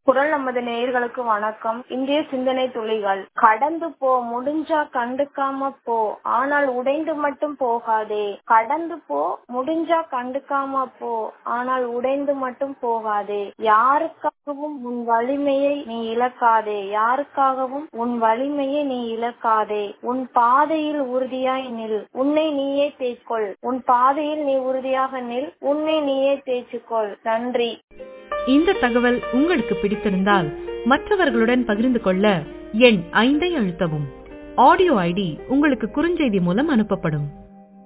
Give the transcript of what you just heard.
குரல் நமது நேயர்களுக்கு வணக்கம். இந்திய சிந்தனை துளிகள். கடந்து போ, முடிஞ்சா கண்டுக்காம போ, ஆனால் உடைந்து மட்டும் போகாதே. கடந்து போ, முடிஞ்சா கண்டுக்காம போ, ஆனால் உடைந்து மட்டும் போகாதே. யாருக்காகவும் உன் வலிமையை நீ இழக்காதே. யாருக்காகவும் உன் வலிமையை நீ இழக்காதே. உன் பாதையில் உறுதியாய் நில், உன்னை நீயே தேய்க்கொள். உன் பாதையில் நீ உறுதியாக நில், உன்னை நீயே தேய்ச்சிக்கொள். நன்றி. இந்த தகவல் உங்களுக்கு பிடித்திருந்தால் மற்றவர்களுடன் பகிர்ந்து கொள்ள எண் 5 அழுத்தவும். ஆடியோ ஐடி உங்களுக்கு குறுஞ்செய்தி மூலம் அனுப்பப்படும்.